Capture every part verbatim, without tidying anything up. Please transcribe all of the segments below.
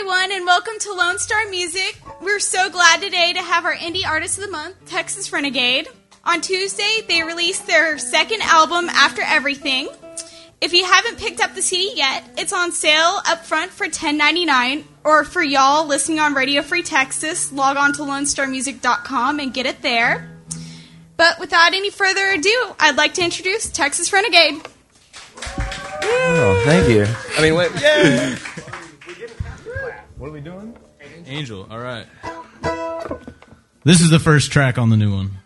everyone, and welcome to Lone Star Music. We're so glad today to have our Indie Artist of the Month, Texas Renegade. On Tuesday, they released their second album, After Everything. If you haven't picked up the C D yet, it's on sale up front for ten ninety-nine, or for y'all listening on Radio Free Texas, log on to lone star music dot com and get it there. But without any further ado, I'd like to introduce Texas Renegade. Oh, thank you. I mean, wait. Yeah. What are we doing? Angel. All right. This is the first track on the new one.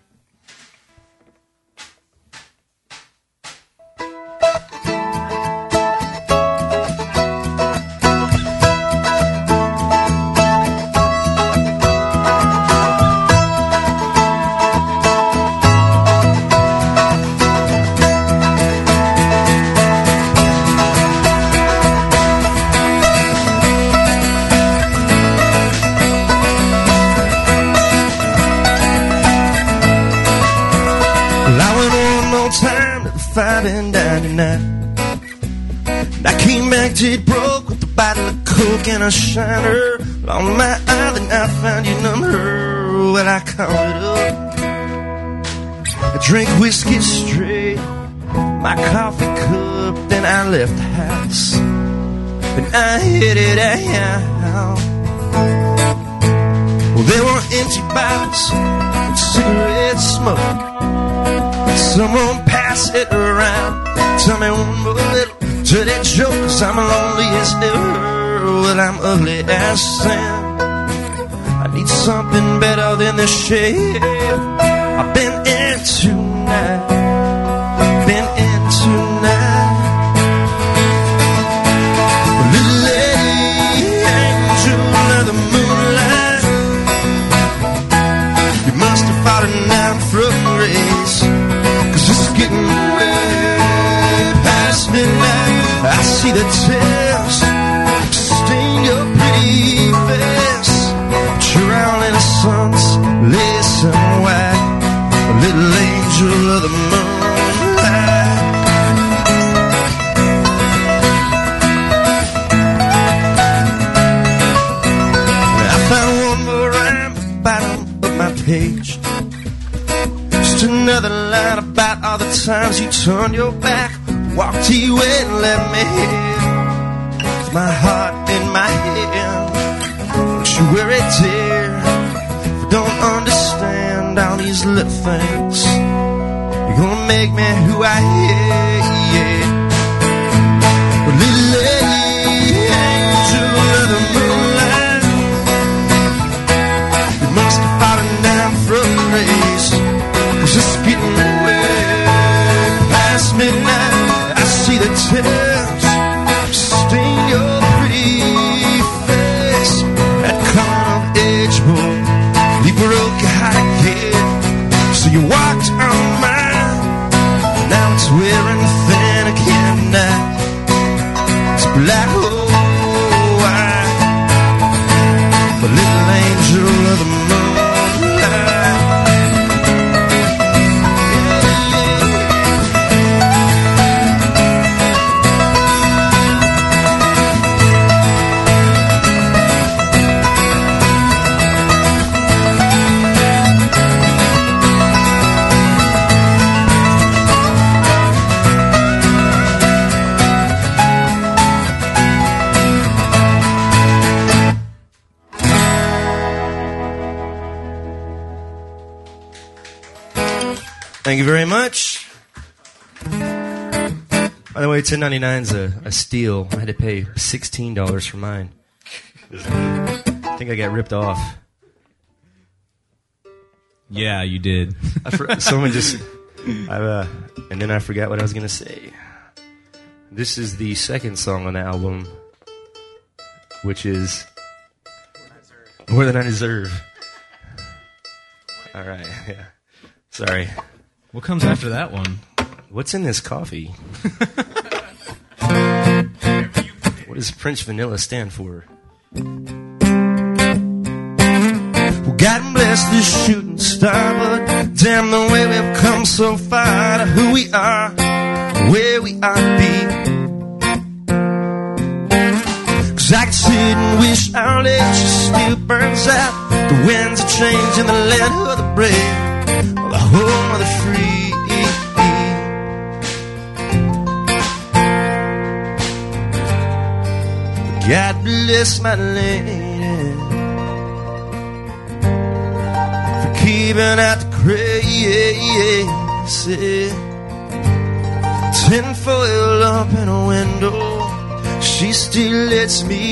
Fighting ninety-nine. I came back dead broke with a bottle of coke and a shiner on my island. I found your number when I called it up. I drank whiskey straight, my coffee cup, then I left the house and I headed out. Well, there were empty bottles and cigarette smoke. Someone pass it around. Tell me one more little dirty joke, 'cause I'm lonely as ever. Well, I'm ugly as sin. I need something better than this shit I've been in tonight. Been in tonight. Little lady, angel of the moonlight, you must have fallen down from grace, 'cause it's getting way past midnight. I see the tears stain your pretty face, but you're all in the sun's lace and white, a little angel of the moonlight. I found one more rhyme at the bottom of my page, just another line about all the times you turned your back, walked away and let me hit with my heart in my hand. Don't you worry, dear, if you don't understand all these little things, you're gonna make me who I am. Yeah. But little lady, angel of the moonlight, you must have fallen down from grace, 'cause it's getting way past midnight. I see the tears stain your pretty face. That come of age, boy, you broke your heart again. So you walked on mine, now it's wearing thin again. Now it's black hole white, the little angel of the moonlight. Thank you very much. By the way, ten ninety-nine is a, a steal. I had to pay sixteen dollars for mine. I think I got ripped off. Yeah, you did. I for, someone just... I, uh, and then I forgot what I was going to say. This is the second song on the album, which is More Than I Deserve. All right, yeah. Sorry. What comes after that one? What's in this coffee? What does French vanilla stand for? Well, God bless this shooting star, but damn the way we've come so far to who we are, where we ought to be. 'Cause I can sit and wish our age still burns out. The winds are changing the land of the brave, the home of the free. God bless my lady for keeping out the crazy. Tinfoil up in a window, she still lets me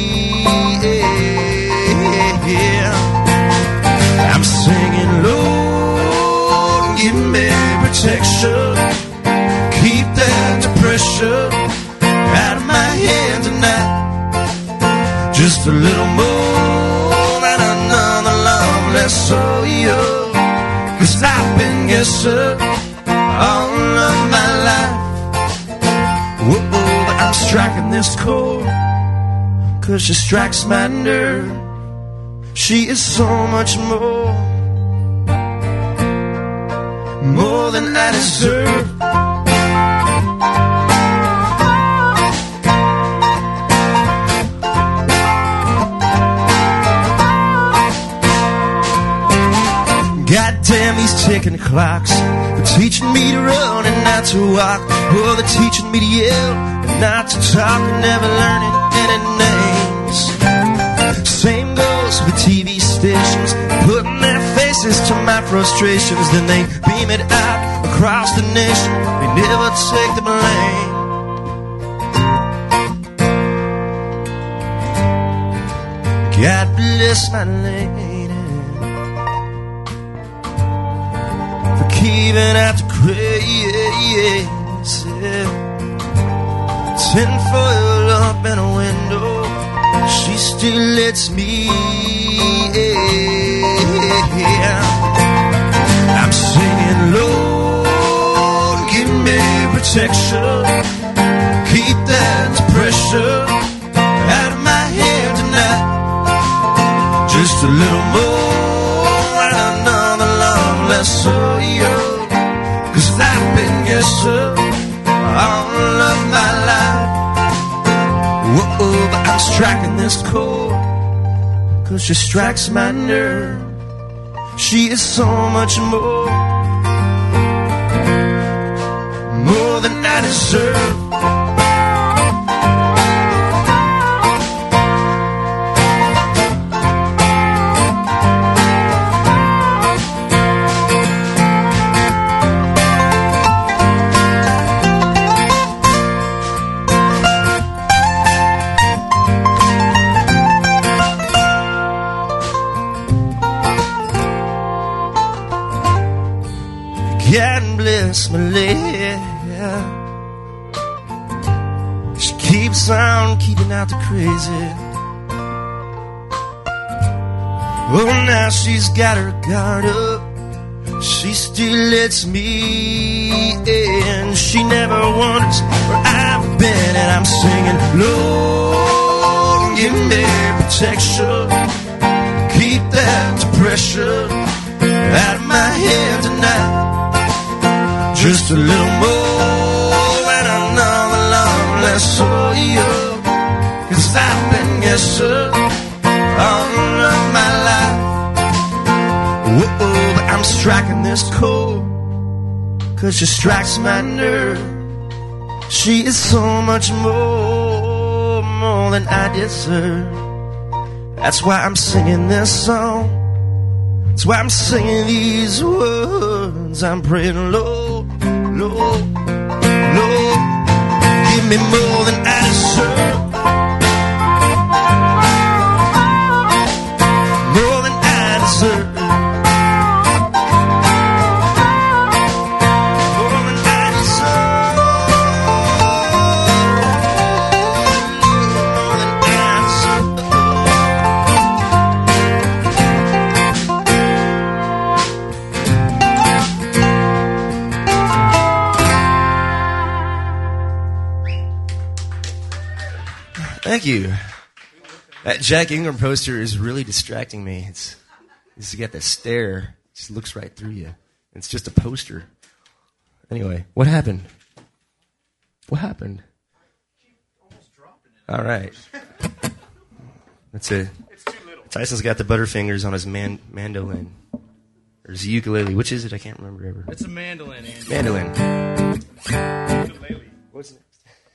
in. I'm singing, Lord, give me protection, keep that depression out of my hand tonight. Just a little more and another love less so you. 'Cause I've been guessing all of my life. Whoa, but I'm striking this chord 'cause she strikes my nerve. She is so much more, more than I deserve. Goddamn these ticking clocks, they're teaching me to run and not to walk. Oh, they're teaching me to yell and not to talk, and never learning any names. Same goes with T V stations, putting their faces to my frustrations. Then they beam it out across the nation, they never take the blame. God bless my lady for keeping out the crazy. Tinfoil up in a window, she still lets me in. I'm singing, Lord, give me protection, keep that depression out of my hair tonight. Just a little more and another love less so you. 'Cause I've been guessing all of my life. Whoa, but I'm striking this chord 'cause she strikes my nerve. She is so much more, more than I deserve. God bless my lady, she keeps on keeping out the crazy. Oh, now she's got her guard up, she still lets me in. She never wonders where I've been, and I'm singing, Lord, give me protection, keep that depression out of my head tonight. Just a little more and another love less for you. 'Cause I've been guessing all of my life. Whoa, but I'm striking this chord 'cause she strikes my nerve. She is so much more, more than I deserve. That's why I'm singing this song. That's why I'm singing these words. I'm praying, Lord, Lord, Lord, give me more than I deserve. More than I deserve. More than I deserve. More than I deserve. Thank you. That Jack Ingram poster is really distracting me. It's, it's got that stare. It just looks right through you. It's just a poster. Anyway, what happened? What happened? All right. It's a. It's too little. Tyson's got the butterfingers on his man, mandolin. Or his ukulele. Which is it? I can't remember ever. It's a mandolin, Andy. Mandolin. Ukulele. What's next?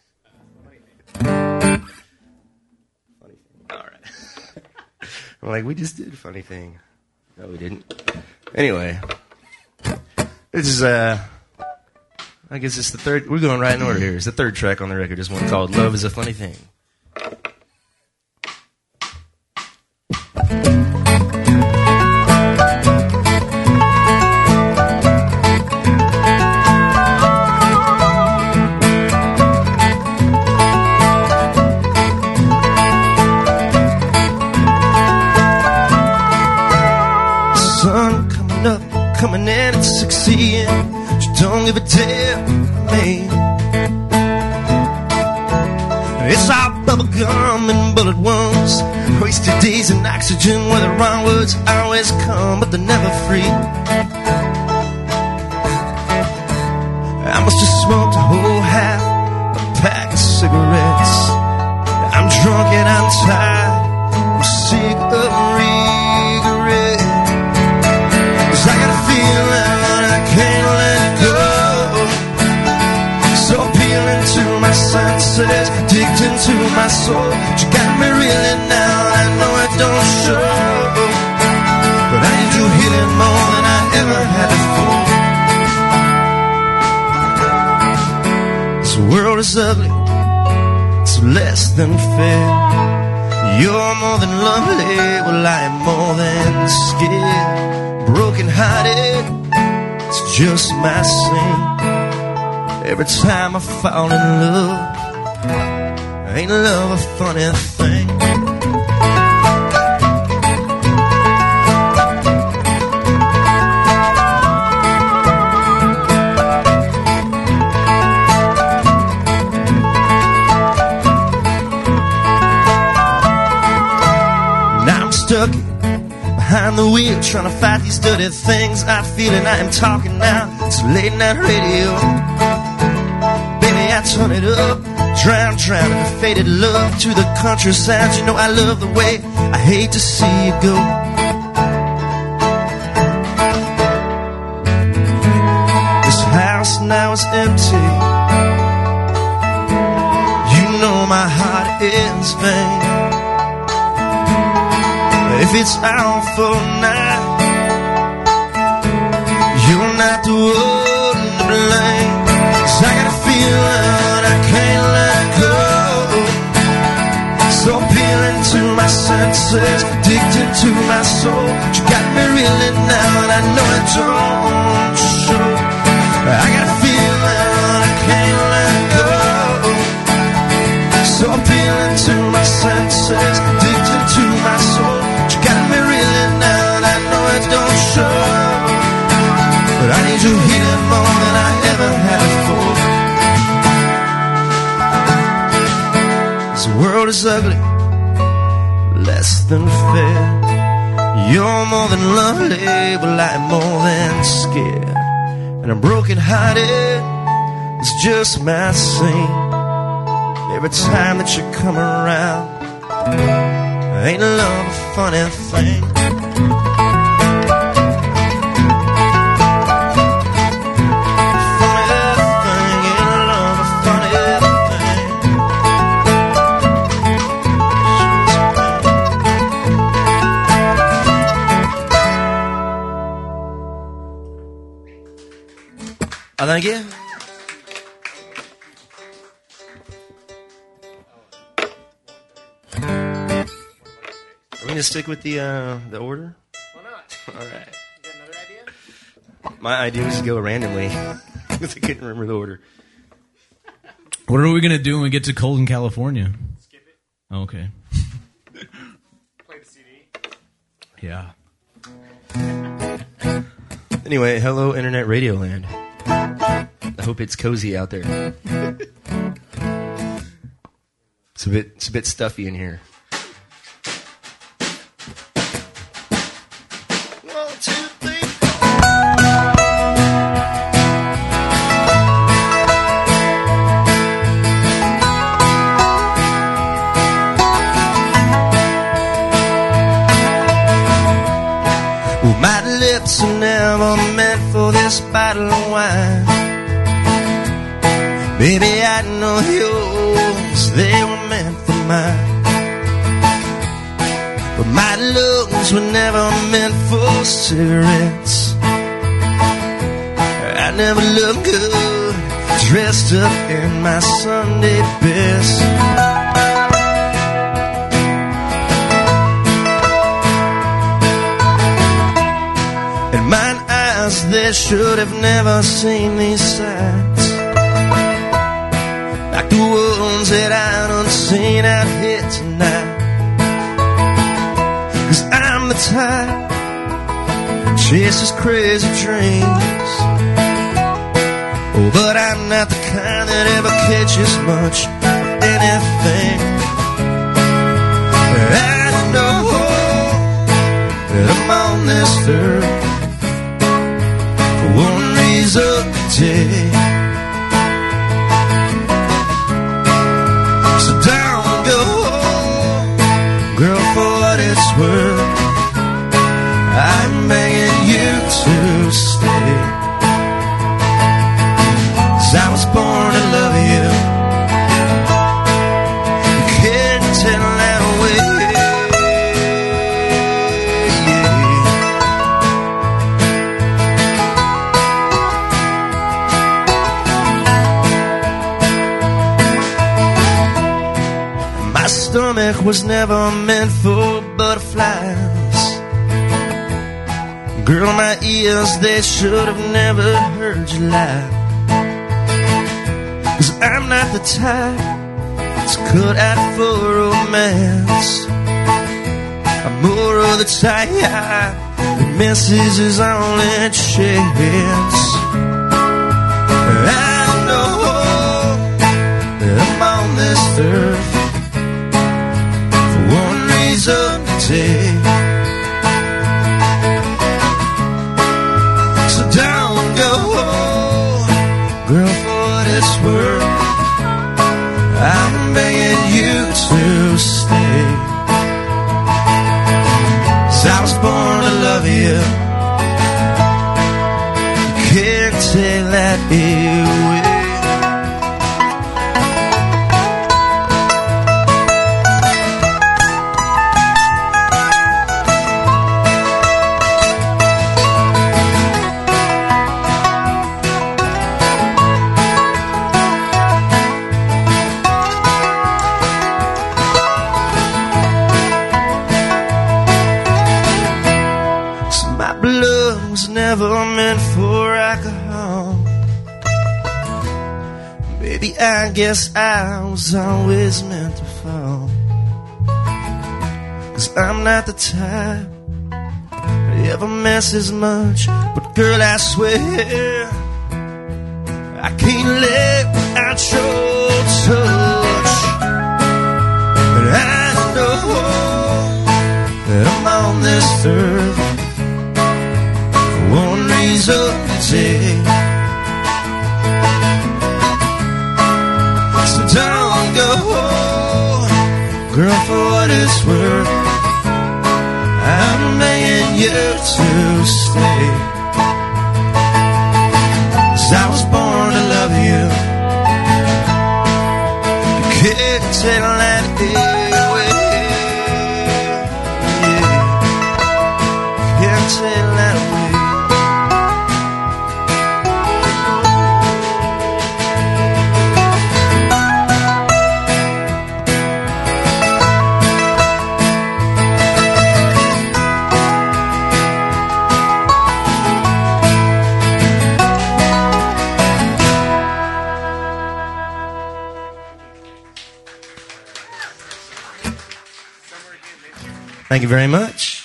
Funny thing. All right. I'm like, we just did a funny thing. No, we didn't. Anyway. This is, uh... I guess it's the third... We're going right in order here. It's the third track on the record. This one called Love is a Funny Thing. Sun coming up, coming in at six a.m. She don't give a damn for me. It's all bubble gum and bullet wounds, wasted days and oxygen where the wrong words always come, but they're never free. I must have smoked a whole half a pack of cigarettes. I'm drunk and I'm tired, I'm sick of regret. 'Cause I got a feeling I can't let go. So appealing to my senses, addicted to my soul. You got me reeling now, I know it don't show, but I need you healing more than I ever had before. This world is ugly, it's less than fair. You're more than lovely, well I am more than scared. Broken hearted, it's just my sin. Every time I fall in love, ain't love a funny thing? Now I'm stuck behind the wheel, trying to fight these dirty things I feel, and I am talking now. It's late night radio. I turn it up, drown, drown in the faded love to the countryside. You know I love the way I hate to see you go. This house now is empty. You know my heart is vain. If it's all for now, you're not the one to blame. 'Cause I got a feeling I can't let go. So appealing to my senses, addicted to my soul. You got me reeling now, and I know it don't show. I got a feeling I can't let go. So appealing to my senses, addicted to my soul. You got me reeling now, and I know it don't show, but I need you healing more than I ever had before. This world is ugly, less than fair. You're more than lovely, but I'm more than scared. And I'm broken hearted, it's just my sin. Every time that you come around, ain't love a funny thing? Oh, thank you. Are we going to stick with the uh, the order? Why not? All right. You got another idea? My idea was to go randomly because I couldn't remember the order. What are we going to do when we get to Colton, California? Skip it. Oh, okay. Play the C D. Yeah. Anyway, hello, Internet Radio Land. I hope it's cozy out there. It's a bit, it's a bit stuffy in here. One, two, three, Well, my lips are never meant for this bottle of wine. Baby, I know yours, they were meant for mine. But my lungs were never meant for cigarettes. I never look good dressed up in my Sunday best. And mine eyes, they should have never seen these sights, like the ones that I done seen out here tonight. Cause I'm the type that chases crazy dreams. Oh, but I'm not the kind that ever catches much of anything. I know that I'm on this earth for one reason today. So don't go, girl, for what it's worth. I'm begging you to stay. I was born to love you. You can't tell that away. Yeah. My stomach was never meant for butterflies. Girl, my ears, they should have never heard you lie. Cause I'm not the type that's cut out for romance. I'm more of the type that misses his only chance. I know that I'm on this earth for one reason today. So don't go, girl, for what it's worth. I'm begging you to stay. 'Cause I was born to love you. You can't take that away. Never meant for alcohol. Baby, I guess I was always meant to fall. 'Cause I'm not the type that ever messes much. But girl, I swear I can't live without your touch. But I know that I'm on this earth one reason today. So don't go, girl, for what it's worth. I'm begging you to stay. 'Cause I was born to love you. You can't take that away. You can't take that away. Thank you very much.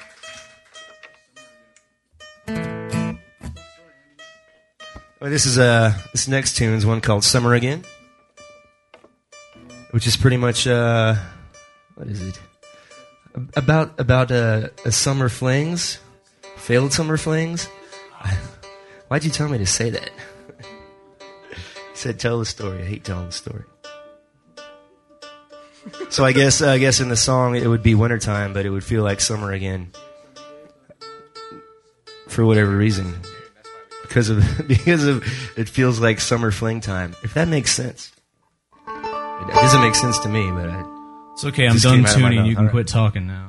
Well, this is uh, this next tune is one called "Summer Again," which is pretty much uh, what is it? About about uh, a summer flings, failed summer flings. Why'd you tell me to say that? He said, "Tell the story." I hate telling the story. So I guess I guess in the song it would be wintertime, but it would feel like summer again. for whatever reason. Because of because of it feels like summer fling time. If that makes sense. It doesn't make sense to me, but I, It's okay, I'm Just done came out of my tuning. mouth. You can All right. quit talking now.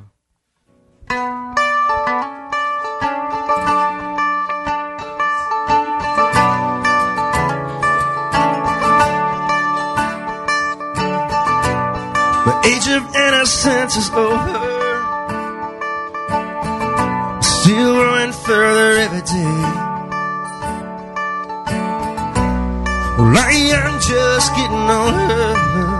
the age of innocence is over. Still growing further every day. Well, I am just getting older.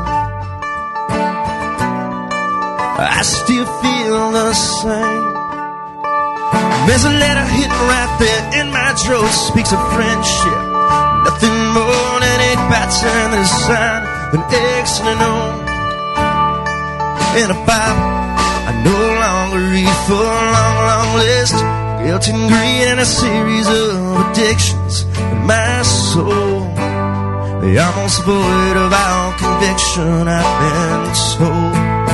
I still feel the same. There's a letter hidden right there in my throat. Speaks of friendship, nothing more than a pattern that is signed an X and an O. In a Bible I no longer read for a long, long list. Guilt and greed and a series of addictions in my soul. They almost void of all conviction, I've been told.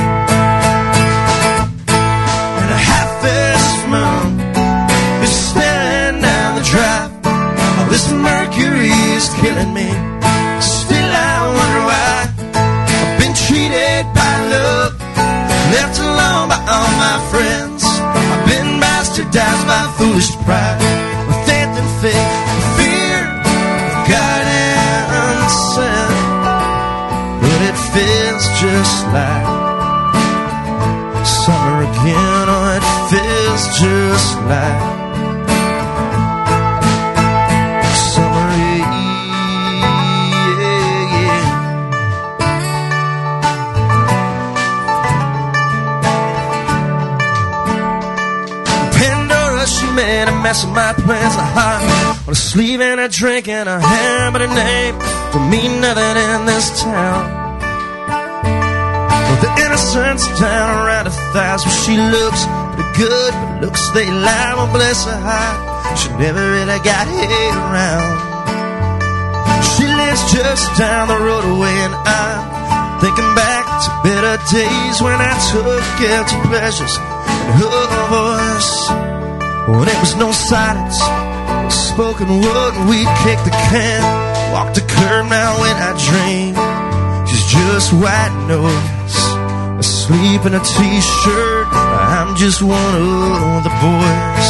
And a half-assed moon is staring down the drive. All this mercury is killing me. Still I wonder why I've been treated by love, left alone by all my friends. I've been bastardized by foolish pride, with faith and faith, fear, God and sin. But it feels just like summer again. Oh, it feels just like summer, yeah, yeah. Pandora, she made a mess of my plans. A heart on a sleeve and a drink and a hair, but a name don't mean nothing in this town. Well, the innocence down around her thighs. Well, she looks pretty good, but looks they lie. Well, bless her heart, she never really got hit around. She lives just down the road away, and I'm thinking back to better days when I took guilty pleasures in her voice. When it was no silence, spoken word, and we'd kick the can, walk the curb. Now when I dream, she's just white noise, asleep in a t-shirt. I'm just one of the boys.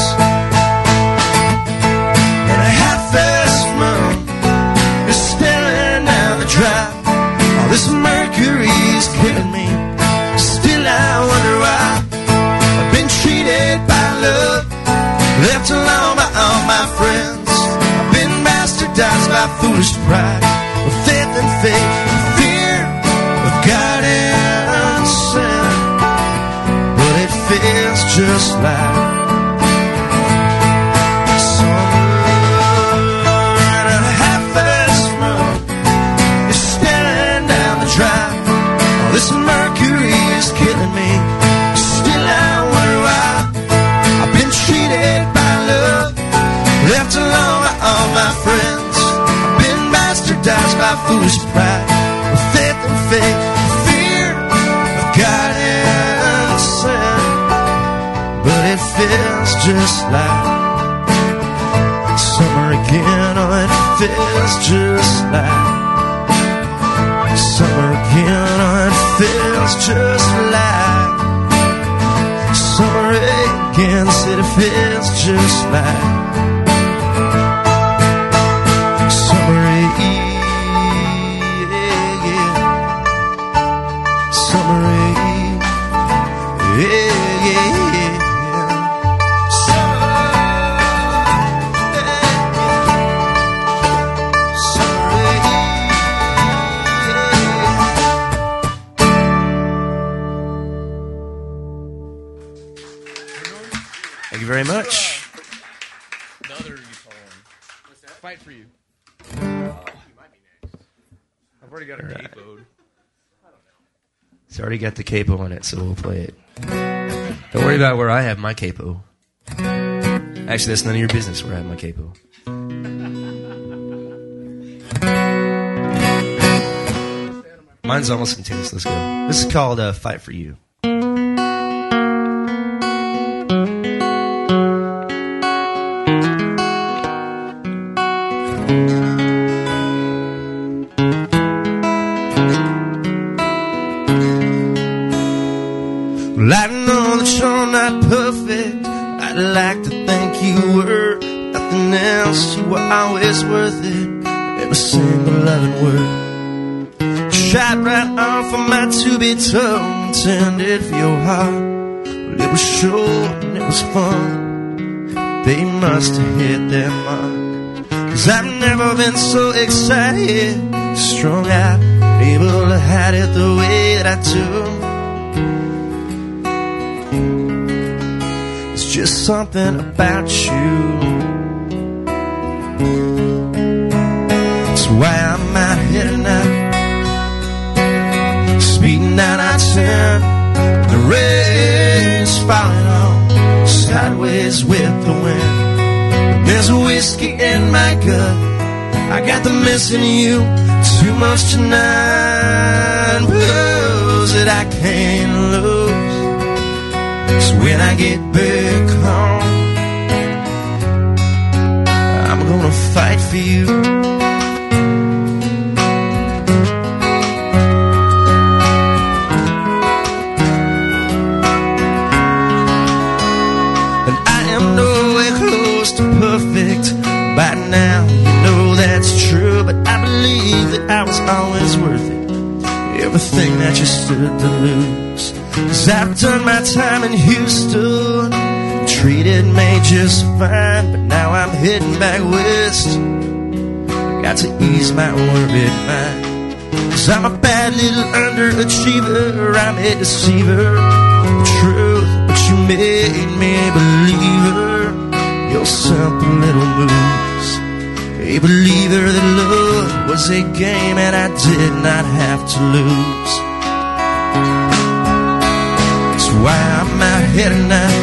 And a half-assed moon is staring down the drive. All this mercury is killing me. Still I wonder why I've been treated by love, left alone by all my friends. I've been bastardized by foolish pride, with faith and faith, fear of God and sin. But it feels just like summer. And a half-assed moon is staring down the drive. All this mercury is killing me. Still I wonder why I've been treated by love, left alone by all my friends. I've been bastardized by foolish pride, with faith and faith, fear of God and sin. But it feels just like summer again. Oh, it feels just like summer again. Oh, it feels just like summer again. Said it feels just like summer again. Summer again. Yeah, yeah, yeah. Summer again. Summer again. Thank you very much. The other you call him. What's that? Fight for you. I've already got a Right. capoed. It's already got the capo on it, so we'll play it. Don't worry about where I have my capo. Actually, that's none of your business where I have my capo. Mine's almost continuous. Let's go. This is called uh, Fight for You. Well, I know that you're not perfect. I'd like to think you were. Nothing else, you were always worth it. Every single loving word. Shot right off of my to-be tongue, intended for your heart. Well, it was short and it was fun. They must have hit their mark. Cause I've never been so excited, strung out, able to hide it the way that I do. It's just something about you. That's why I'm out here tonight, speeding down I ten. The rain's falling on sideways with the wind. There's whiskey in my gut, I got the missing you too much tonight. Blues that I can't lose. So when I get back home, I'm gonna fight for you. Perfect by now, you know that's true, but I believe that I was always worth it, everything that you stood to lose. Cause I've done my time in Houston, treated me just fine, but now I'm heading back west. Got to ease my worried mind, cause I'm a bad little underachiever, I'm a deceiver, truth, but you made me believe her. Your simple little moves, a believer that love was a game and I did not have to lose. That's why I'm out here tonight,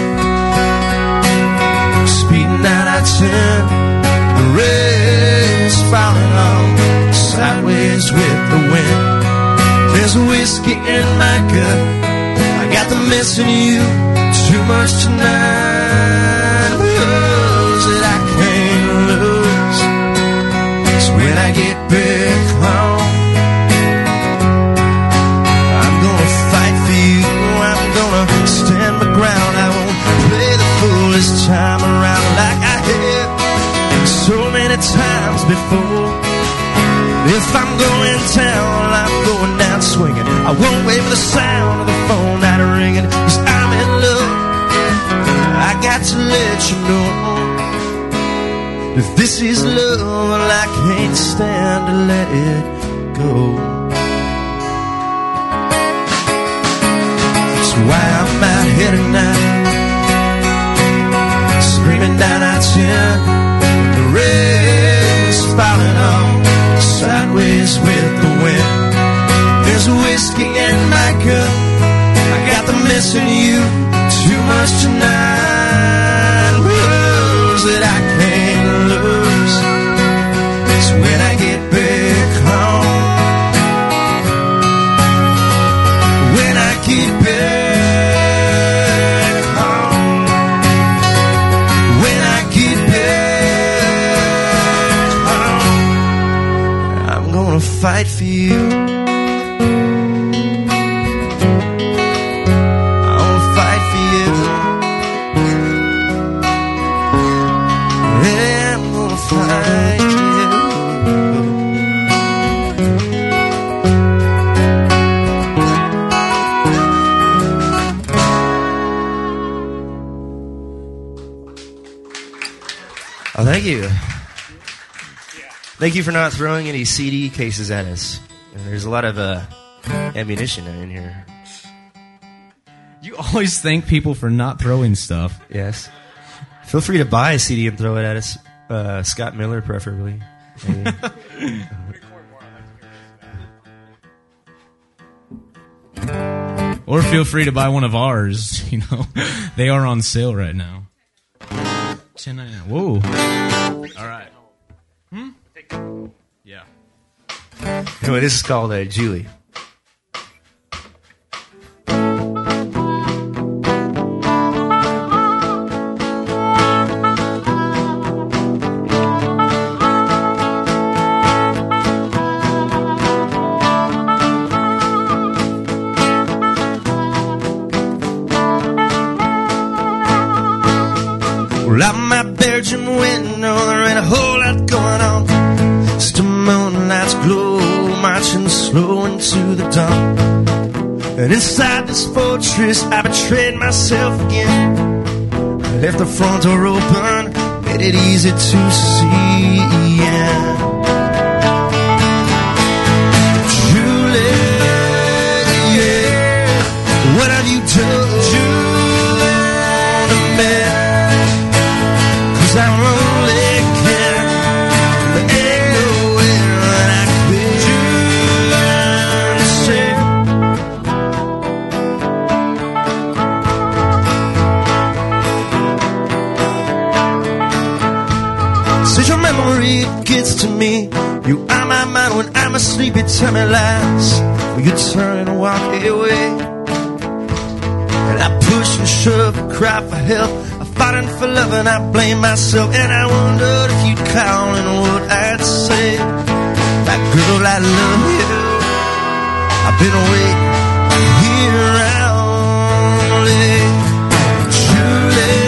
speeding down I ten. The rain's falling on sideways with the wind. There's whiskey in my gut, I got the missing you too much tonight. That I can't lose. So when I get back home, I'm gonna fight for you. I'm gonna stand my ground. I won't play the fool this time around like I have so many times before. If I'm going down, I'm going down swinging. I won't wait for the sound of the phone not ringing, cause I'm in love. I got to let you know, if this is love, well, I can't stand to let it go. That's why I'm out here tonight, screaming down I ten. The rain's falling on sideways with the wind. There's whiskey in my cup, I got the missing you too much tonight. Blues that I can't lose. So when I get back home, when I get back home, when I get back home, I'm gonna fight for you. Oh, thank you. Thank you for not throwing any C D cases at us. And there's a lot of uh, ammunition in here. You always thank people for not throwing stuff. Yes. Feel free to buy a C D and throw it at us. Uh, Scott Miller, preferably. Maybe. Or feel free to buy one of ours. You know, they are on sale right now. ten ninety-nine. Whoa. All right. Hmm? Yeah. Anyway, this is called uh, Julie. Well, out my bedroom window, there ain't a whole lot going on. Just a moonlight's glow, marching slow into the dawn. And inside this fortress, I betrayed myself again. I left the front door open, made it easy to see, yeah. Julie, yeah, what have you done, Julie, to me? 'Cause I'm lonely again. There ain't nowhere that I could say. Since your memory gets to me, you are my mind when I'm asleep. You tell me lies when you turn and walk away. And I push and shove, cry for help, I fight for love and I blame myself. And I wondered if you'd call and what I'd say. That girl, I love you. I've been waiting here only. Julie,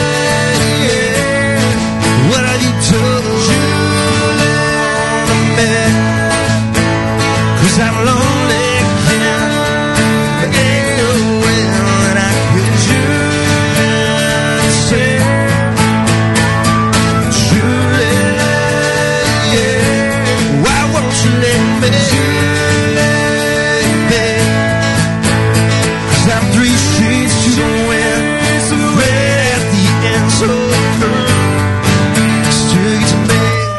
yeah, what have you done, Julie, to me? 'Cause I'm lonely again. There ain't nowhere that I could say. Julie, yeah, why won't you let me? Cause I'm three sheets to the wind, so red at the end, so good. Still to me,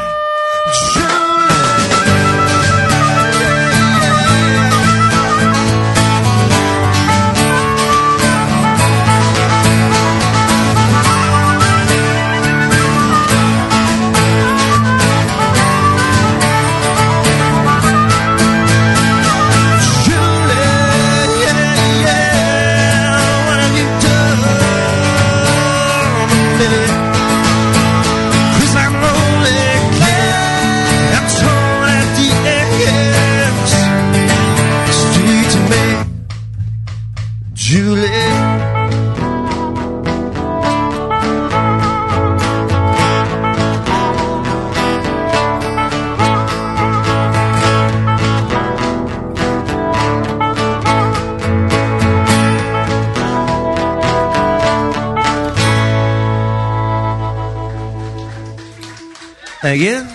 again.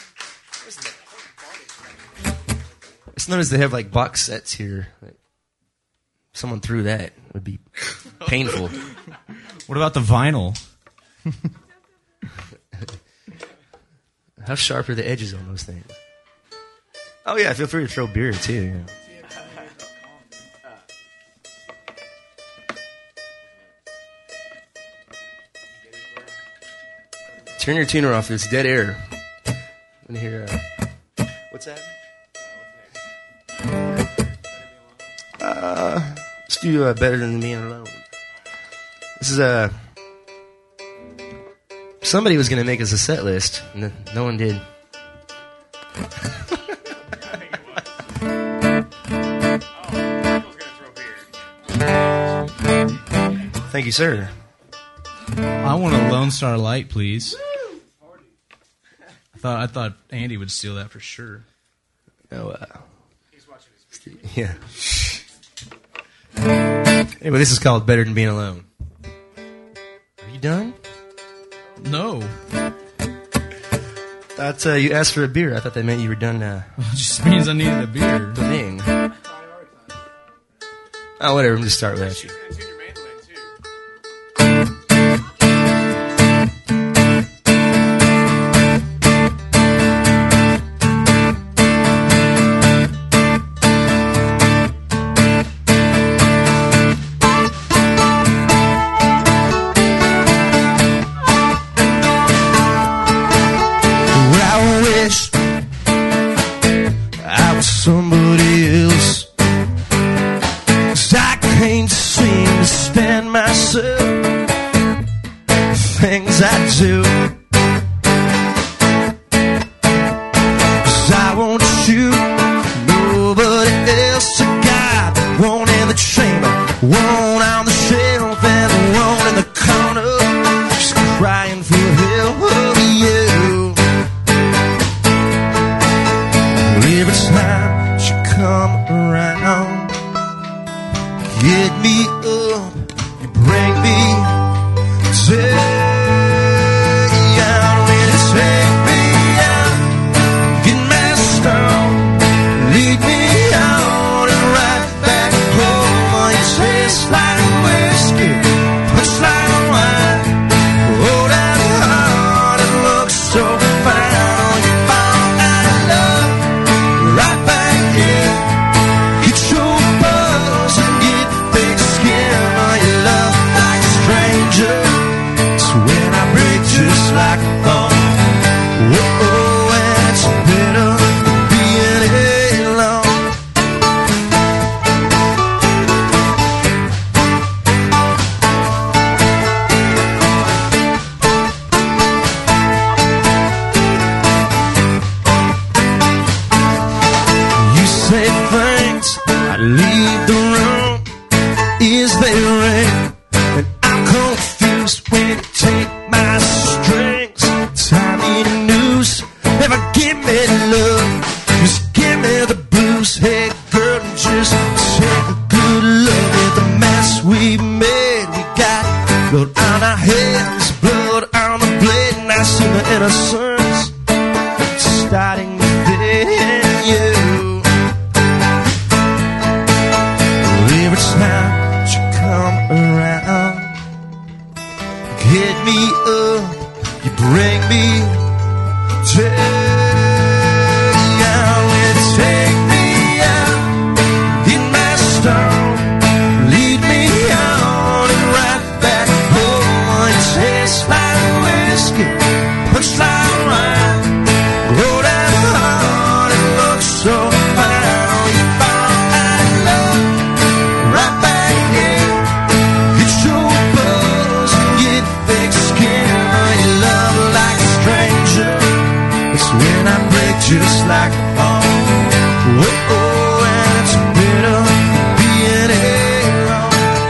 Just noticed they have like box sets here. Like, someone threw that. It would be painful. What about the vinyl? How sharp are the edges on those things? Oh yeah, feel free to throw beer too. Yeah. Turn your tuner off. It's dead air. I'm gonna hear. Uh, what's that? Uh, let's do uh, Better Than Being Alone. This is a. Uh, somebody was gonna make us a set list. No, no one did. Thank you, sir. I want a Lone Star Light, please. I thought I thought Andy would steal that for sure. No, uh, He's watching his video. yeah. Anyway, this is called Better Than Being Alone. Are you done? No. Thought uh, you asked for a beer. I thought that meant you were done uh, It just means I needed a beer. the thing. Oh, whatever. I'm just start with that. It's in your mandolin, too. Somebody else, 'cause I can't seem to stand myself. Things I do, 'cause I want you, nobody else. I got one in the chamber, one on the shelf, and one in the corner, just crying bring me down. When you take me out, get my stone, lead me on and right back home. Oh, you taste like whiskey, push like wine. Oh, that heart, it looks so fine. You fall out of love, right back in. Get your buzz and get thick skin. Oh, you love like a stranger. It's when I break just like a bone. Whoa, and it's better being alone. You say thanks, I leave the room. Is there rain? And I'm confused when you take my strings. Tie me to noose, never give me love, just give me the blues. Hey girl, just take a good look at the mess we made. We got blood on our hands, blood on the blade, and I see the innocence starting within you. Every time you come around, get me up, you bring me down. When you take me out, in my stone, lead me on and right back home. It tastes like whiskey, push like wine. Grow that heart, it looks so fine. You fall out of love, right back in. Get your buzz and get thick skin. You love like a stranger. It's when I break just like a bone. Whoa, and it's better being alone.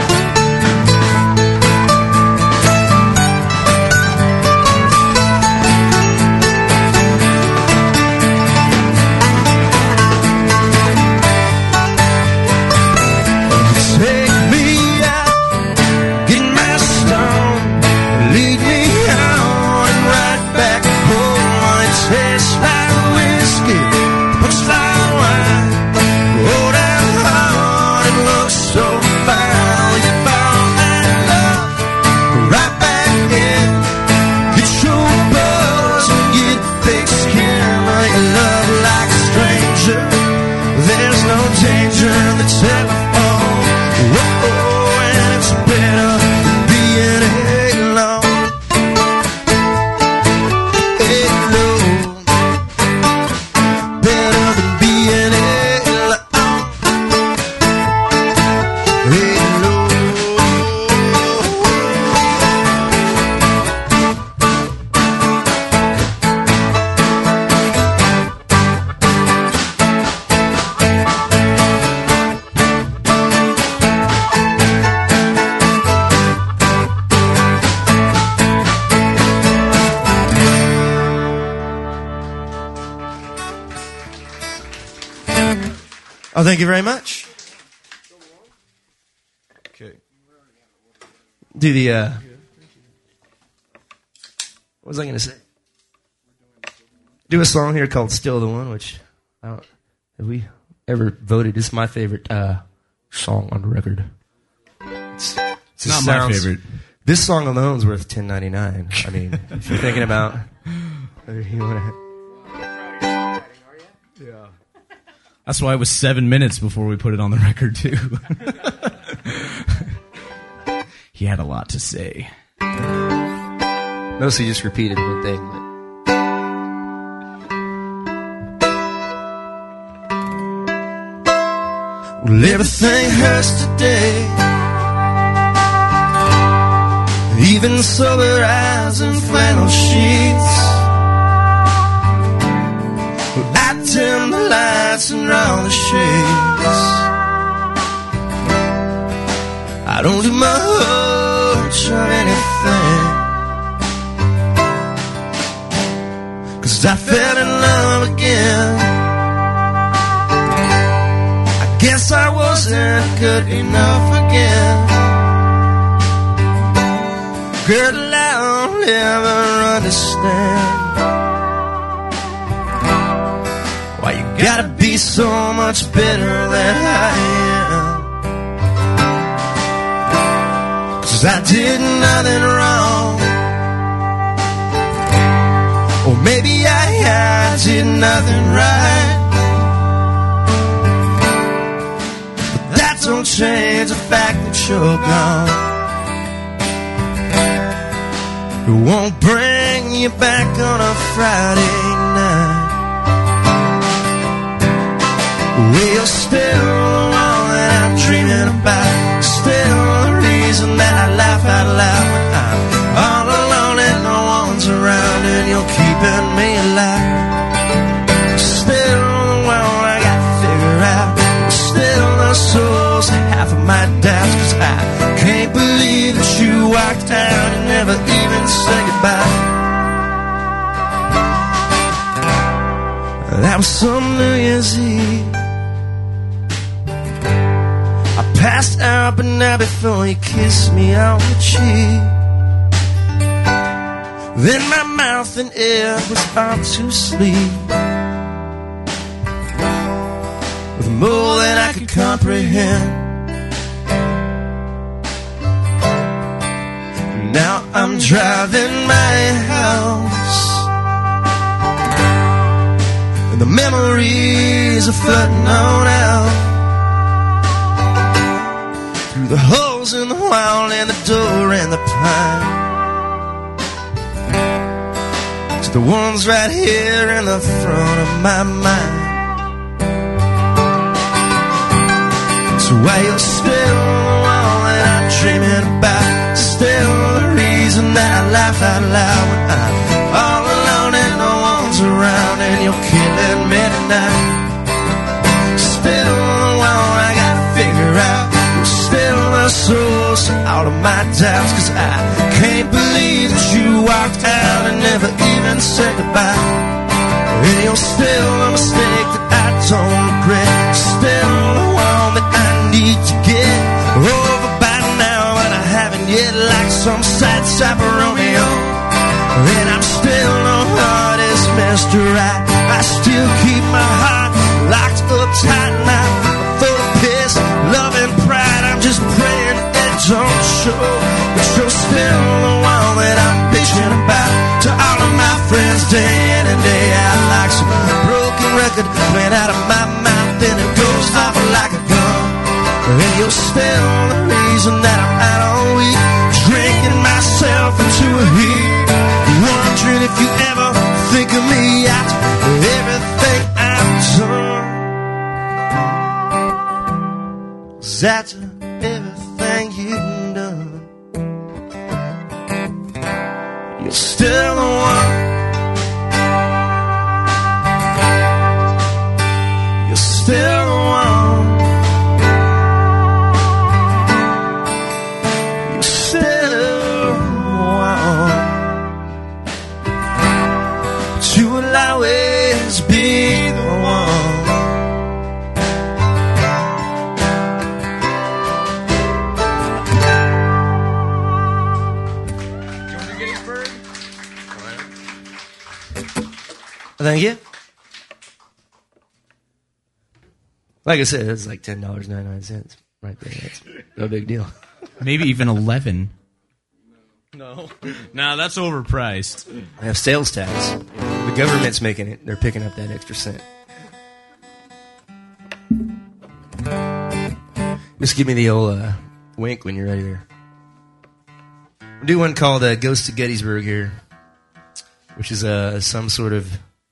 Take me out, get my stone, lead me on and right back home. It tastes like whiskey, push like wine. Oh, that heart, it looks so fine. You fall out of love, right back in. Get your buzz and get thick skin. You love like a stranger. There's no danger in the telephone. Whoa, and it's better being alone. Alone. Better than being alone. Alone. Oh, thank you very much. Okay. Do the, uh, what was I going to say? Do a song here called Still the One, which, I don't, have we ever voted? It's my favorite, uh, song on the record. It's, it's Not my favorite. This song alone is worth ten ninety-nine. I mean, if you're thinking about, whether you want to, That's why it was seven minutes before we put it on the record, too. He had a lot to say. mostly just repeated one thing, but. Well, everything hurts today, even sober eyes and flannel sheets. Well, I dim the lights and roll the shades. I don't do much of anything, 'cause I fell in love again. Guess I wasn't good enough again. Girl, I'll never understand why you gotta be so much better than I am. 'Cause I did nothing wrong, or maybe I, I did nothing right. But that don't change the fact that you're gone. It won't bring you back on a Friday night. We're still the one that I'm dreaming about, still the reason that I laugh out loud when I'm all alone and no one's around and you're keeping me alive. Still the one I gotta figure out, still the source of half of my doubts. 'Cause I can't believe that you walked out and never even said goodbye. That was some New Year's Eve. I passed out, but not before you kissed me on the cheek. Then my mouth and ear was about to sleep, with more than I could comprehend. Now I'm driving my house, and the memories are flooding on out through the holes in the wall and the door and the pine, to the ones right here in the front of my mind. So while you're still the one that I'm dreaming about, still the reason that I laugh out loud when I'm all alone and no one's around and you're killing me tonight. Still the one I gotta figure out, still the source of all of my doubts. 'Cause I can't believe that you walked out and never even said goodbye. And you're still a mistake that I don't regret, still the one that I need to get over by now, but I haven't yet, like some sad sap Romeo. And I'm still the hardest Mister Right. I still keep my heart locked up tight, and I'm full of piss, love and pride. I'm just praying it don't show, but you're still the one that I'm bitching about to all of my friends day in and day out, like some broken record playing out of my mouth, then it goes off like a gun. And you're still the reason that I'm out all week, drinking myself into a heat, wondering if you ever think of me after everything I've done. 'Cause after everything you've done, you're still the one. You're still the one. You're still the one. But you will always be the one. Thank you. Like I said, it's like ten dollars and ninety-nine cents right there. That's no big deal. Maybe even eleven. No. No, that's overpriced. I have sales tax. The government's making it. They're picking up that extra cent. Just give me the old uh, wink when you're ready there. We'll do one called uh, Ghost of Gettysburg here, which is uh, some sort of...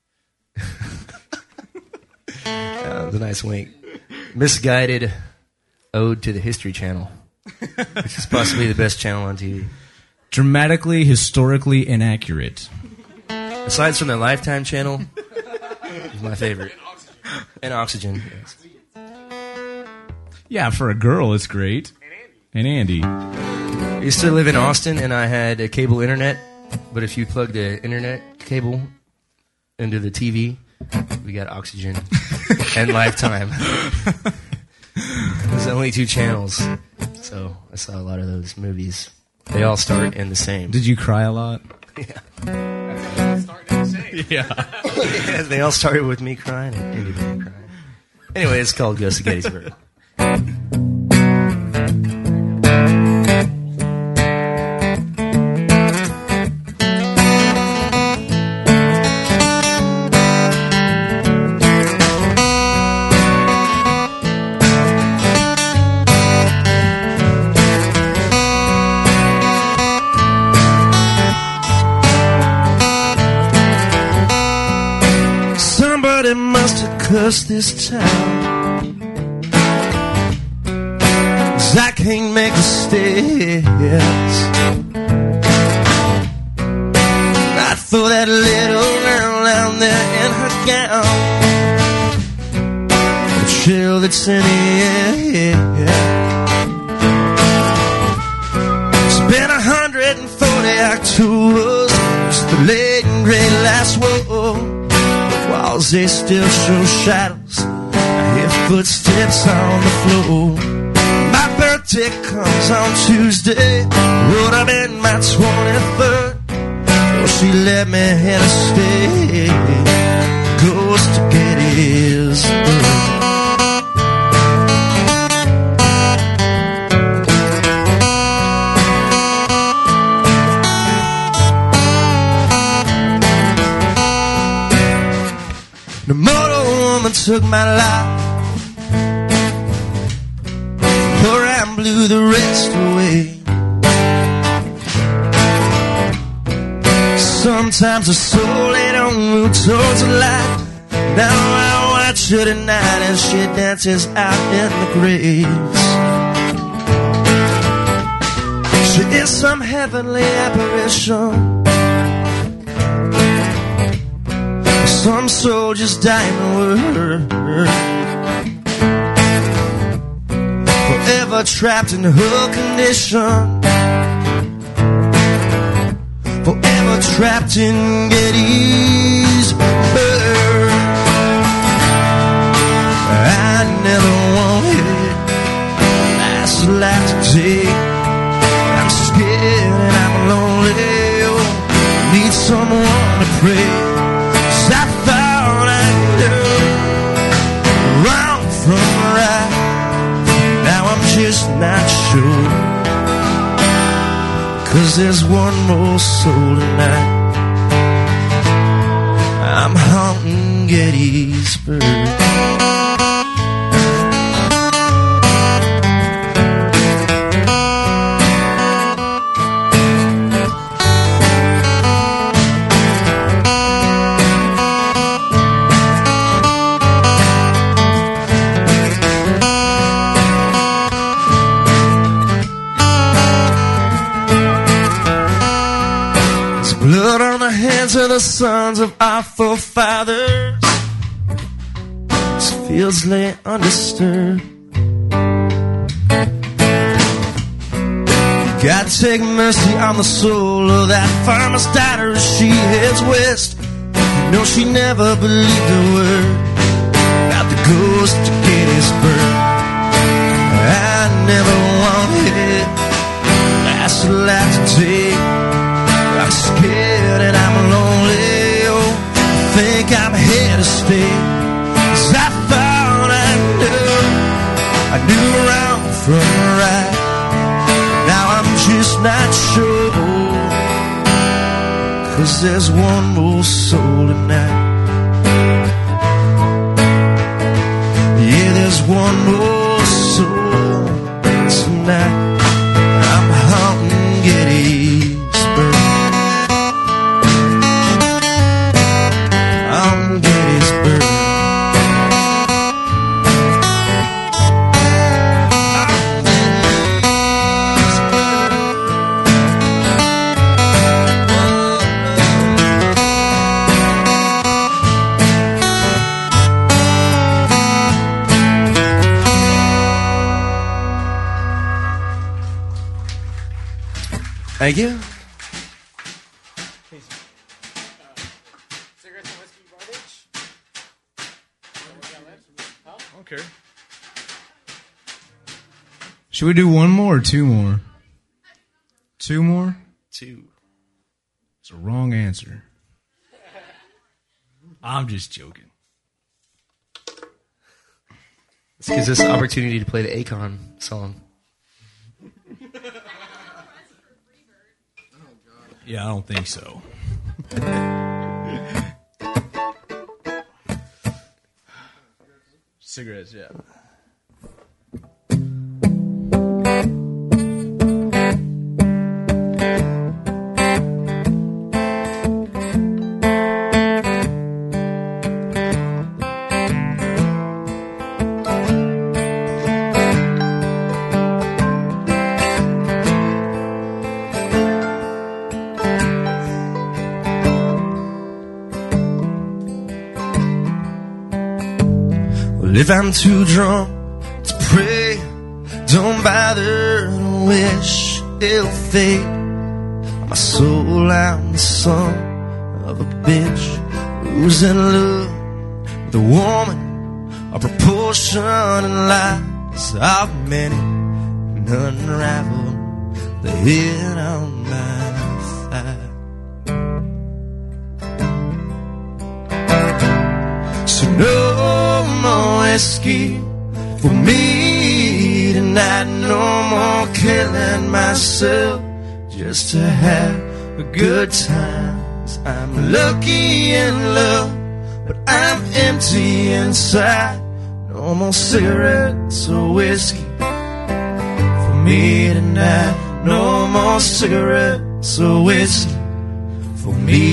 uh, the nice wink. Misguided ode to the History Channel, which is possibly the best channel on T V. Dramatically, historically inaccurate. Aside from the Lifetime channel, it's my favorite. And Oxygen, yes. Yeah, for a girl, it's great. And Andy. I used to live in Austin, and I had a cable internet, but if you plug the internet cable into the T V, we got Oxygen and Lifetime. There's only two channels, so I saw a lot of those movies They all start in the same. Did you cry a lot? Yeah. Starting to say. Yeah. Yeah, they all started with me crying and ended with me crying. Anyway, it's called Ghost of Gettysburg. Somebody must have cursed this town, 'cause I can't make the stairs. I throw that little girl down there in her gown, the chill that's in the air. It's been a hundred and forty Octobers since the late and great last war. Walls, they still show shadows. I hear footsteps on the floor. My birthday comes on Tuesday. Would have been my twenty-third. Oh, she let me here to stay. Ghost of Gettysburg. The motor woman took my life. Her and blew the rest away. Sometimes the soul they don't move towards the light. Now I watch her tonight as she dances out in the graves. She is some heavenly apparition. Some soldiers die in the world, forever trapped in her condition, forever trapped in Gettysburg. I never wanted last life to take. I'm scared and I'm lonely. Need someone to pray. I thought I knew wrong from right. Now I'm just not sure, 'cause there's one more soul tonight. I'm haunting Gettysburg. Blood on the hands of the sons of our forefathers. This fields lay undisturbed. God take mercy on the soul of that farmer's daughter as she heads west. You know she never believed a word about the ghost of Gettysburg. I never wanted that's the life to take. I'm scared and I'm lonely. Oh, I think I'm here to stay. 'Cause I thought I knew, I knew wrong from right. Now I'm just not sure, 'cause there's one more soul tonight. Yeah, there's one more soul tonight. I'm haunting Gettysburg. Thank you. Cigarettes and whiskey garbage? Okay. Should we do one more or two more? Two more? Two. It's a wrong answer. I'm just joking. This gives us the opportunity to play the Akon song. Yeah, I don't think so. Cigarettes, yeah. If I'm too drunk to pray, don't bother to wish ill fate. My soul, I'm the son of a bitch who's in love with a woman of proportion and lies of many, and unravel the head on my thigh. So no more whiskey for me tonight, no more killing myself just to have a good time. I'm lucky in love, but I'm empty inside. No more cigarettes or whiskey for me tonight. No more cigarettes or whiskey for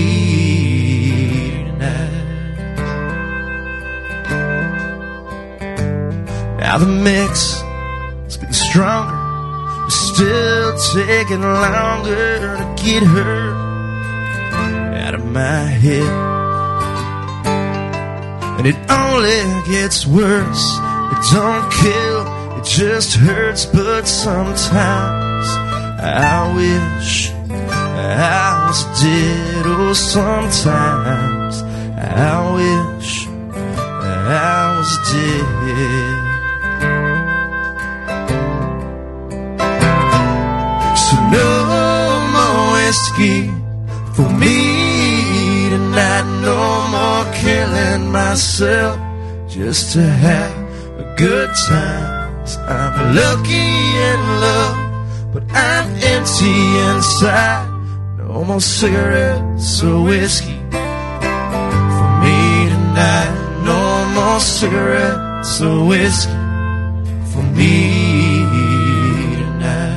me tonight. Now the mix is getting stronger, but still taking longer to get her out of my head. And it only gets worse. It don't kill, it just hurts. But sometimes I wish I was dead. Oh, sometimes I wish I was dead. So no more whiskey for me tonight. No more killing myself just to have a good time. I'm lucky in love, but I'm empty inside. No more cigarettes or whiskey for me tonight. No more cigarettes or whiskey for me tonight.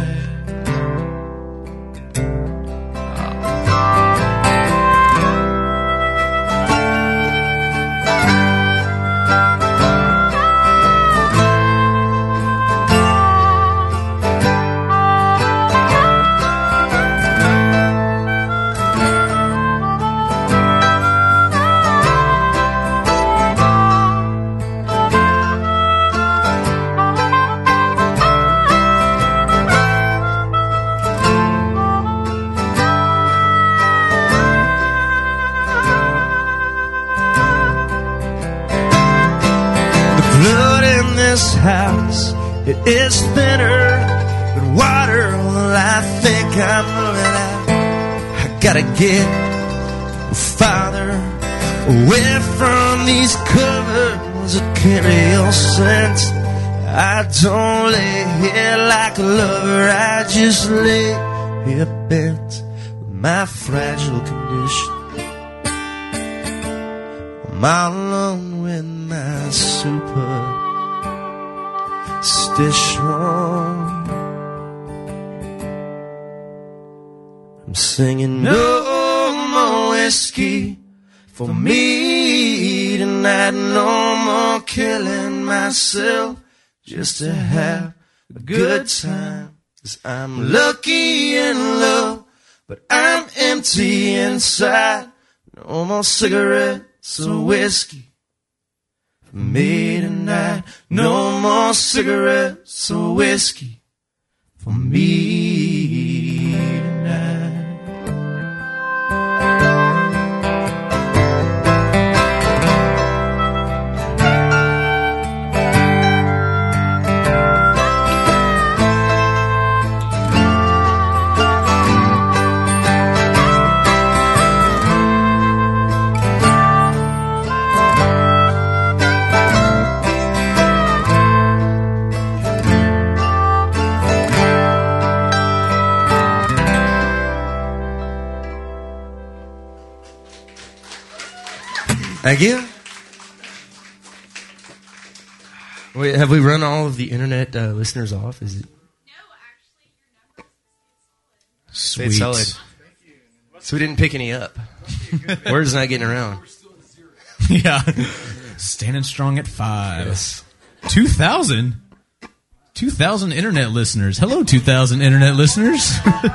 House, it is thinner than water. Well, I think I'm running out. I gotta get farther away from these covers that carry your scent. I don't lay here like a lover. I just lay here bent with my fragile condition. I'm all alone with my super station. I'm singing no more whiskey for me tonight. No more killing myself just to have a good time. 'Cause I'm lucky in love, but I'm empty inside. No more cigarettes or whiskey for me tonight. No more cigarettes or whiskey for me tonight. Thank you. Wait, have we run all of the internet uh, listeners off? Is it? Sweet. It's solid. So we didn't pick any up. Word's not getting around. Yeah. Standing strong at five. Yes. two thousand? two thousand internet listeners. Hello, two thousand internet listeners.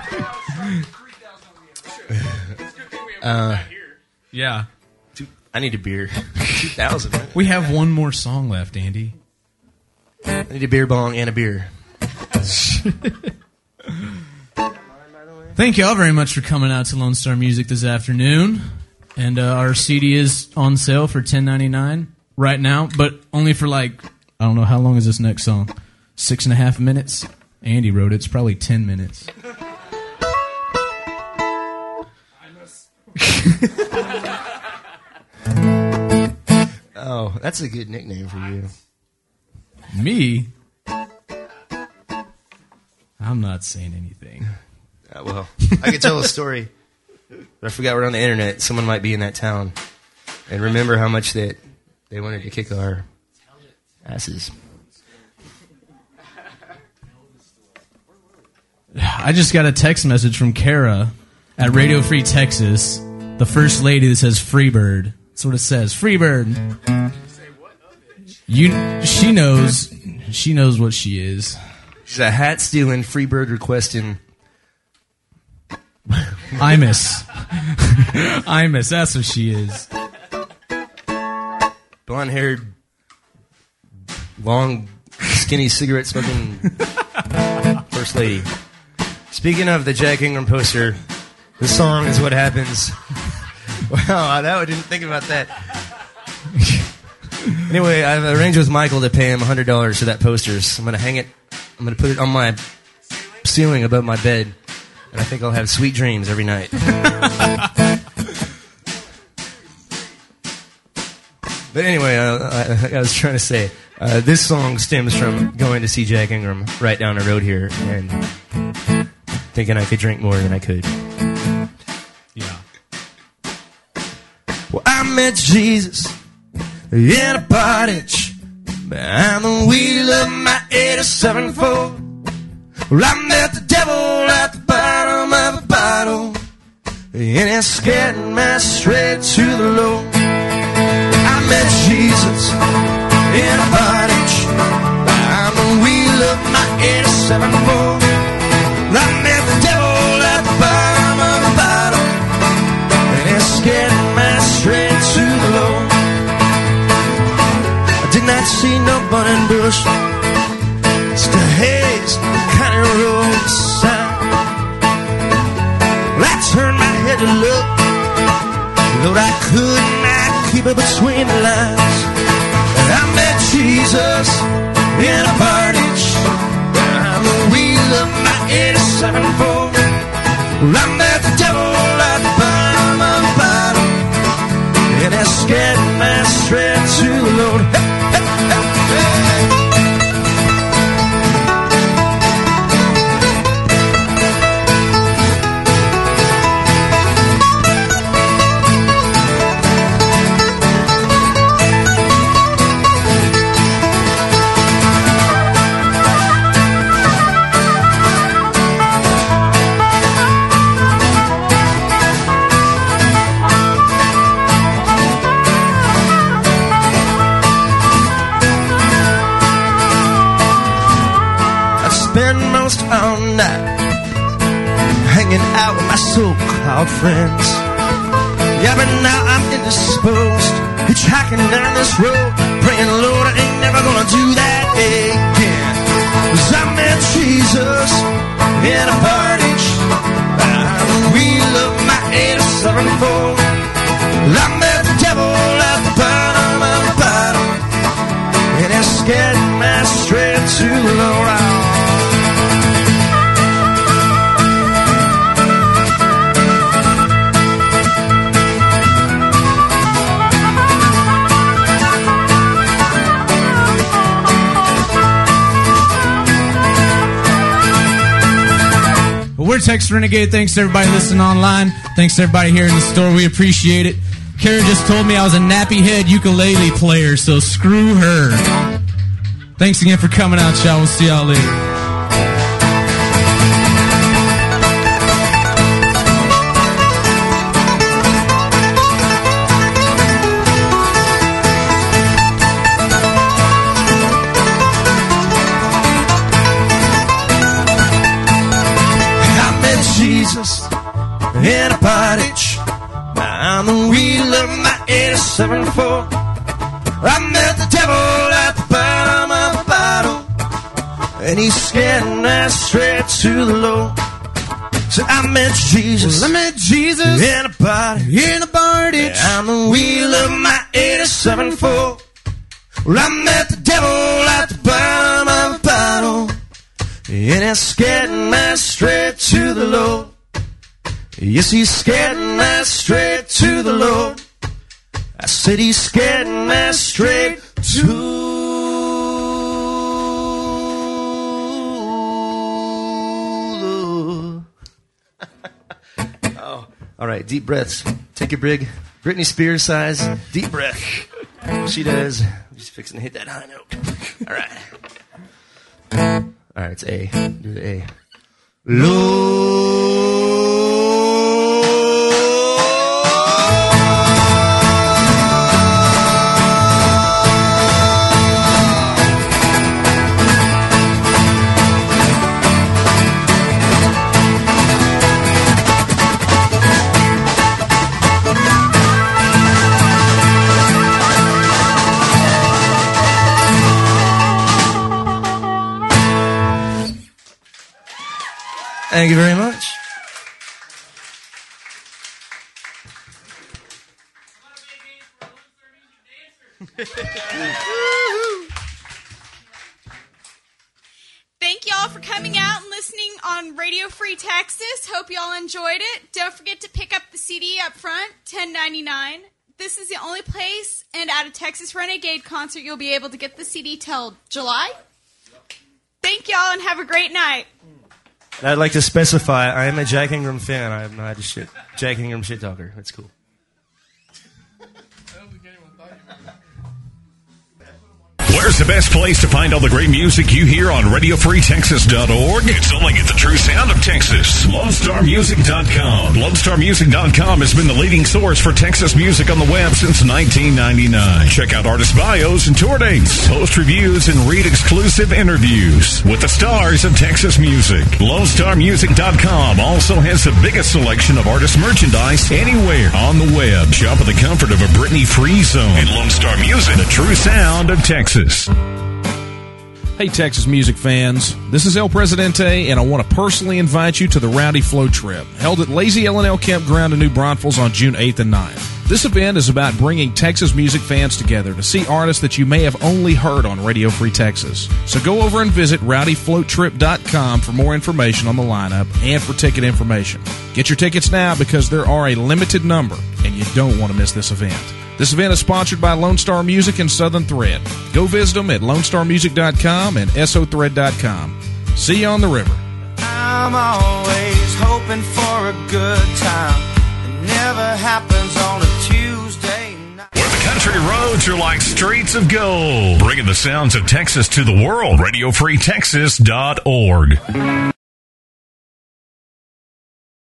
uh, yeah. I need a beer. two thousand. We have one more song left, Andy. I need a beer bong and a beer. Thank you all very much for coming out to Lone Star Music this afternoon. And uh, our C D is on sale for ten ninety-nine right now, but only for like, I don't know, how long is this next song? Six and a half minutes? Andy wrote it. It's probably ten minutes. Oh, that's a good nickname for you. Me? I'm not saying anything. Uh, well, I could tell a story. But I forgot we're on the internet. Someone might be in that town. And remember how much that they wanted to kick our asses. I just got a text message from Kara at Radio Free Texas. The first lady that says Freebird. That's what it says. Freebird. You, she knows. She knows what she is. She's a hat stealing, Freebird requesting. Imus. Imus, that's what she is. Blonde haired, long, skinny cigarette smoking first lady. Speaking of the Jack Ingram poster, the song is what happens. Wow, I didn't think about that. Anyway, I've arranged with Michael to pay him one hundred dollars for that poster. So I'm going to hang it, I'm going to put it on my ceiling above my bed. And I think I'll have sweet dreams every night. But anyway, uh, I, I was trying to say, uh, this song stems from going to see Jack Ingram right down the road here and thinking I could drink more than I could. Yeah. Well, I met Jesus in a pottage behind the wheel of my eighty-seven Ford. Well, I met the devil at the bottom of a bottle, and he scared me straight to the Lord. I met Jesus in a pottage behind the wheel of my eighty-seven Ford. Well, I met the devil at the bottom of a bottle, and he scared me straight to the Lord. I did not see no burning bush, just a haze kind of roadside. Well, I turned my head to look, Lord, I could not keep it between the lines. I met Jesus in a partridge behind the wheel of my eighty-seven Ford. Well, I met the devil at the bottom of the bottle, and it scared me straight to the Lord. Hey, hey, hey, hey. All night hanging out with my so-called friends. Yeah, but now I'm indisposed, hitchhiking down this road, praying, Lord, I ain't never gonna do that again. 'Cause I met Jesus in a partridge behind the wheel of my eighty-seven Ford. I met the devil at the bottom of the bottle, and it scared me straight to the Lord. We're Tex Renegade. Thanks to everybody listening online. Thanks to everybody here in the store. We appreciate it. Karen just told me I was a nappy head ukulele player, so screw her. Thanks again for coming out, y'all. We'll see y'all later. Jesus in a pottage. I'm the wheel of my eighty-seven Ford. I met the devil at the bottom of the bottle, and he's scaring us straight to the Lord. So I met Jesus. Well, I met Jesus in a pottage. In a pottage. I'm the wheel of my eighty-seven Ford. Well, I met the devil at the bottom of the bottle, and he's scaring us straight to the Lord. Yes, he's scaring us straight to the Lord. I said he's scaring us straight to the... Oh, all right, deep breaths. Take a big Britney Spears size deep breath. She does. I'm just fixing to hit that high note. All right. All right, it's A. Do the A. Lord. Thank you very much. Thank y'all for coming out and listening on Radio Free Texas. Hope y'all enjoyed it. Don't forget to pick up the C D up front, ten ninety-nine. This is the only place and at a Texas Renegade concert you'll be able to get the C D till July. Thank y'all and have a great night. I'd like to specify, I am a Jack Ingram fan. I am not a shit Jack Ingram shit talker. That's cool. Where's the best place to find all the great music you hear on radio free texas dot org? It's only at the true sound of Texas. lone star music dot com. lone star music dot com has been the leading source for Texas music on the web since nineteen ninety-nine. Check out artist bios and tour dates, post reviews, and read exclusive interviews with the stars of Texas music. lone star music dot com also has the biggest selection of artist merchandise anywhere on the web. Shop at the comfort of a Britney-free zone. And Lone Star Music, the true sound of Texas. Hey, Texas music fans. This is El Presidente, and I want to personally invite you to the Rowdy Flow Trip, held at Lazy L and L Campground in New Braunfels on June eighth and ninth. This event is about bringing Texas music fans together to see artists that you may have only heard on Radio Free Texas. So go over and visit rowdy float trip dot com for more information on the lineup and for ticket information. Get your tickets now because there are a limited number, and you don't want to miss this event. This event is sponsored by Lone Star Music and Southern Thread. Go visit them at lone star music dot com and S O thread dot com. See you on the river. I'm always hoping for a good time. It never happens on a Tuesday night. Where the country roads are like streets of gold. Bringing the sounds of Texas to the world. radio free texas dot org.